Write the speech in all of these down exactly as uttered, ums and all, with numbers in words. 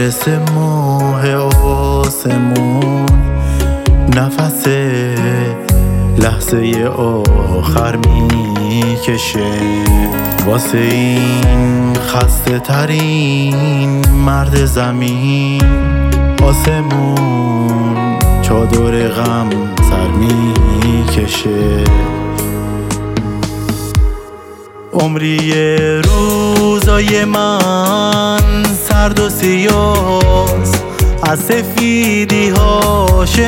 میرسه ماه آسمون، نفس لحظه آخر میکشه واسه این خسته ترین مرد زمین. آسمون چادر غم سر میکشه. عمری روزای من سرد و سیاست، از سفیدی ها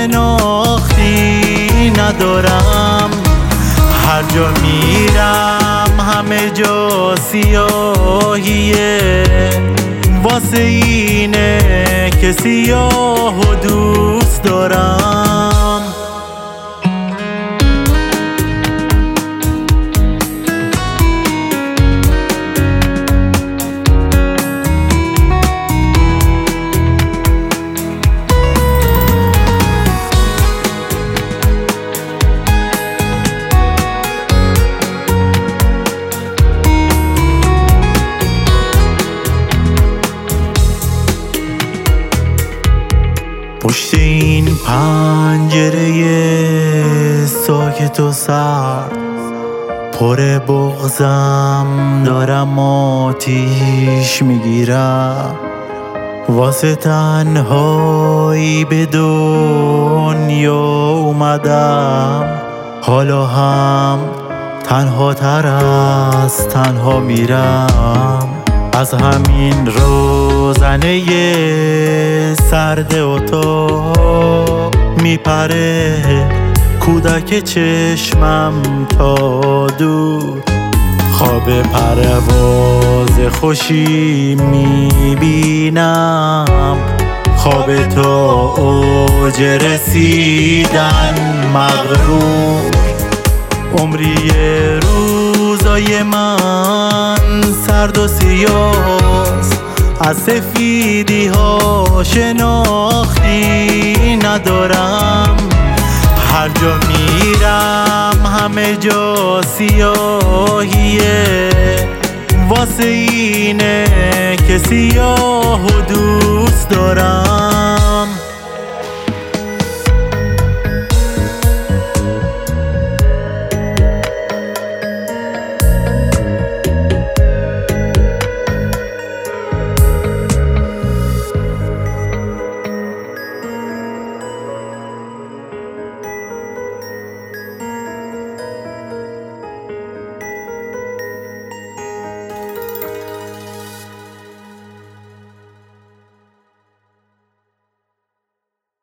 شناختی ندارم. هر جا میرم همه جا سیاهیه، واسه اینه که سیاه و دوست دارم. پشت این پنجره ساکت و سرد پر بغضم دارم آتیش میگیرم. واسه تنهایی به دنیا اومدم، حالا هم تنها تر از تنها میرم. از همین روزنه سرد اتاق میپره کودک چشمم تا دور. خواب پرواز خوشی میبینم، خواب تا اوج رسیدن مغرور. عمری روزای من سرد و سیاست، از سفیدی ها شناختی ندارم. هر جا میرم همه جا سیاهیه، واسه اینه که سیاه و دوست دارم.